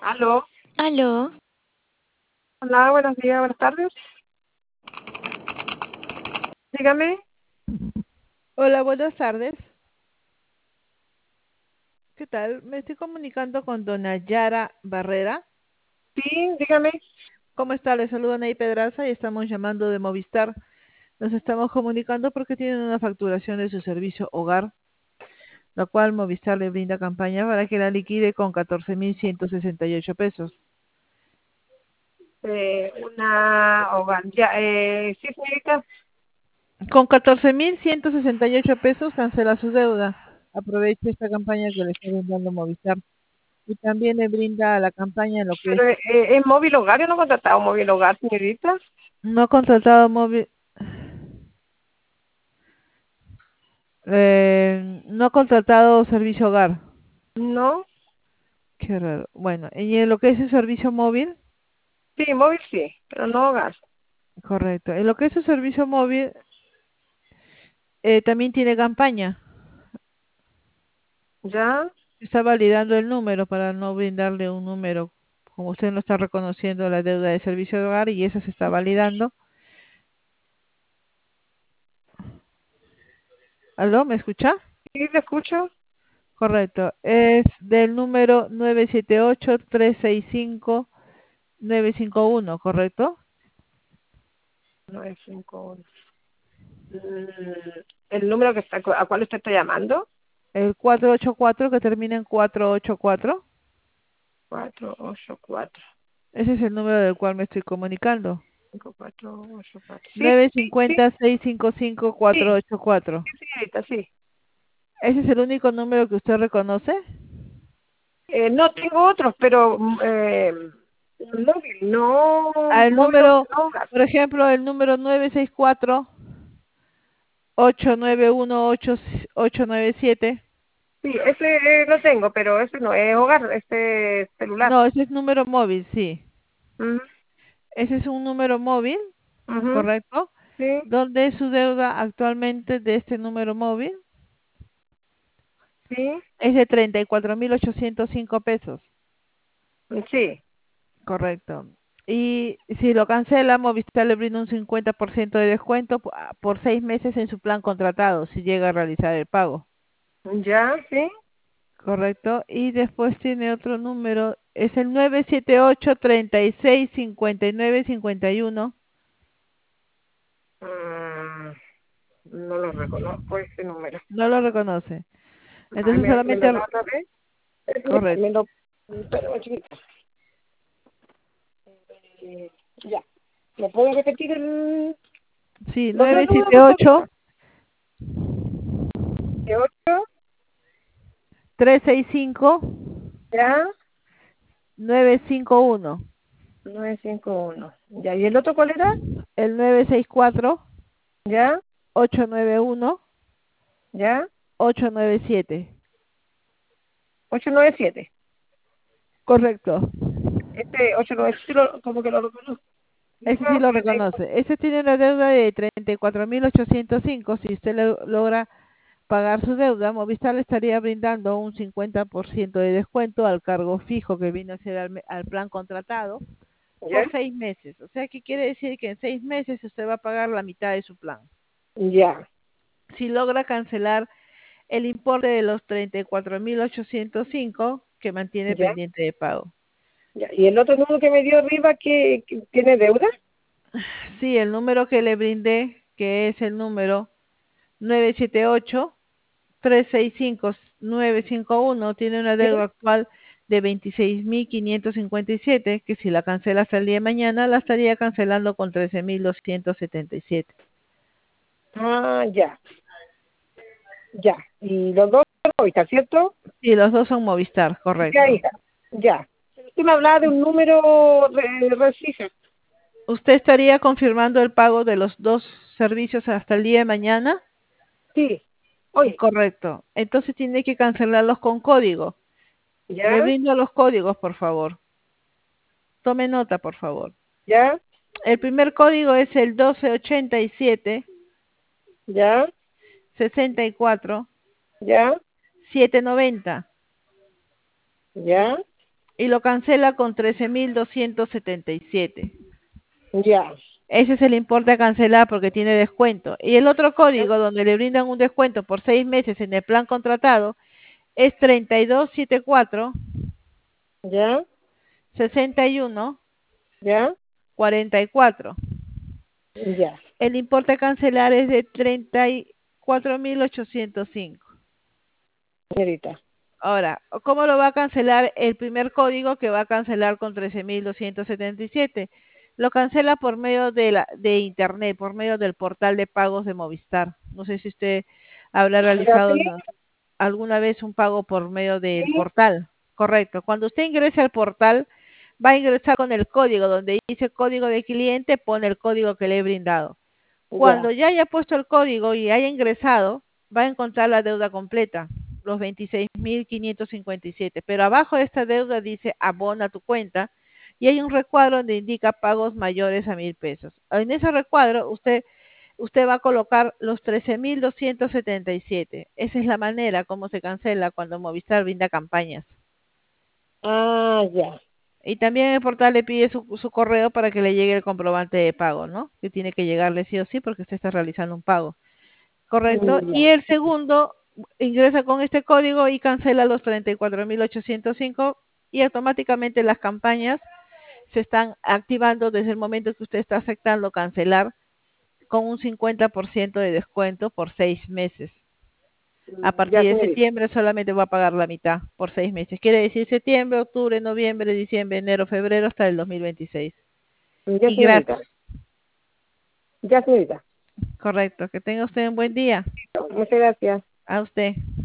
Aló, Aló, hola, buenos días, buenas tardes. Dígame, Hola, buenas tardes. ¿Qué tal? Me estoy comunicando con dona Yara Barrera. sí, dígame. ¿Cómo está? Le saluda Ney Pedraza y estamos llamando de Movistar. Nos estamos comunicando porque tienen una facturación de su servicio hogar, la cual Movistar le brinda campaña para que la liquide con 14.168 pesos. Una hogar. Ya, sí, señorita. Con 14.168 pesos cancela su deuda. Aproveche esta campaña que le está brindando Movistar. Y también le brinda la campaña en lo que es Pero es móvil hogar, yo no he contratado móvil hogar, señorita. no ha contratado móvil. No ha contratado servicio hogar. No, Qué raro. Bueno, y en lo que es el servicio móvil, sí, móvil sí, pero no hogar. correcto. En lo que es el servicio móvil, también tiene campaña. Ya, Está validando el número para no brindarle un número. Como usted no está reconociendo la deuda de servicio de hogar y esa se está validando. ¿Aló? ¿Me escucha? sí, le escucho. Correcto. Es del número 978-365-951, ¿correcto? 951. El número que está, ¿a cuál usted está llamando? El 484 que termina en 484. 484. Ese es el número del cual me estoy comunicando. 5484. Sí, Nueve sí, sí, cincuenta seis cinco cinco cuatro sí, ocho cuatro. sí, señorita, sí. ¿Ese es el único número que usted reconoce? No tengo otros, pero móvil, no Ah, el móvil, número, no hogar. por ejemplo, el número 964-891-897. Sí, ese lo tengo, pero ese no es hogar, este celular. No, ese es número móvil, sí. Ujú, Ese es un número móvil, ujú, ¿correcto? sí, ¿Dónde es su deuda actualmente de este número móvil? sí, Es de 34.805 pesos. sí, Correcto. Y si lo cancela, Movistar le brinda un 50% de descuento por 6 meses en su plan contratado, si llega a realizar el pago. ya, sí. Correcto. Y después tiene otro número, es el 978-3659-51. Mm, no lo reconozco ese número. No lo reconoce. Ay, Entonces me lo solamente, da otra vez. correcto. Me lo, pero, chiquita. Eh, ya. ¿Me puedo repetir Sí, los dos nueve números, siete por ocho favor? De 8, trescientos sesenta y cinco ya, novecientos cincuenta y uno. 951. Ya, ¿y el otro cuál era? El 964 Ya, 891 ya, 897. 897. Correcto. Este 897 como que lo reconozco. Ese sí lo Dígame, reconoce. Ese tiene una deuda de 34.805. Si usted logra pagar su deuda, Movistar le estaría brindando un 50% de descuento al cargo fijo que viene a ser al plan contratado ¿ya? por 6 meses. O sea, ¿qué quiere decir? Que en 6 meses usted va a pagar la mitad de su plan. Ya, Si logra cancelar el importe de los 34.805 que mantiene ya, pendiente de pago. ya. ¿Y el otro número que me dio arriba que tiene deuda? Sí, el número que le brindé, que es el número 978-365-951, tiene una Sí. deuda actual de 26.557, que si la cancela hasta el día de mañana, la estaría cancelando con 13.277. Ah, ya, ya. Y los dos son Movistar, ¿cierto? Sí, los dos son Movistar, Ya, correcto. hija, ya. Usted me hablaba de un número fijo. ¿Usted estaría confirmando el pago de los dos servicios hasta el día de mañana? Sí. Oye, Correcto. Entonces tiene que cancelarlos con código. Le ya, brindo los códigos, por favor. Tome nota, por favor. ya, El primer código es el 1287 ya, 64 ya, 790. ya, y lo cancela con 13.277. Ya, Ese es el importe a cancelar porque tiene descuento. Y el otro ya, código donde le brindan un descuento por 6 meses en el plan contratado es 3274 ya, 61 ya, 44. ya, El importe a cancelar es de 34.805. señorita. Ahora, ¿cómo lo va a cancelar el primer código que va a cancelar con 13.277? Lo cancela por medio de internet, por medio del portal de pagos de Movistar. No sé si usted habrá ¿Ya realizado sí? alguna vez un pago por medio del Sí, portal. Correcto. Cuando usted ingrese al portal, va a ingresar con el código, donde dice código de cliente, pone el código que le he brindado. Cuando ya, ya haya puesto el código y haya ingresado, va a encontrar la deuda completa, los 26.557. Pero abajo de esta deuda dice abona tu cuenta y hay un recuadro donde indica pagos mayores a 1.000 pesos. En ese recuadro usted va a colocar los 13.277. Esa es la manera como se cancela cuando Movistar brinda campañas. ah, ya, Y también el portal le pide su correo para que le llegue el comprobante de pago, ¿no? Que tiene que llegarle sí o sí porque usted está realizando un pago. Correcto. Y ya. el segundo ingresa con este código y cancela los 34.805 y automáticamente las campañas se están activando desde el momento que usted está aceptando cancelar con un 50% de descuento por 6 meses. A Ya, partir de señorita. septiembre solamente va a pagar la mitad por 6 meses. Quiere decir septiembre, octubre, noviembre, diciembre, enero, febrero hasta el 2026. Ya, Y gratis. señorita. Ya, señorita. Correcto. Que tenga usted un buen día. Muchas gracias. A usted.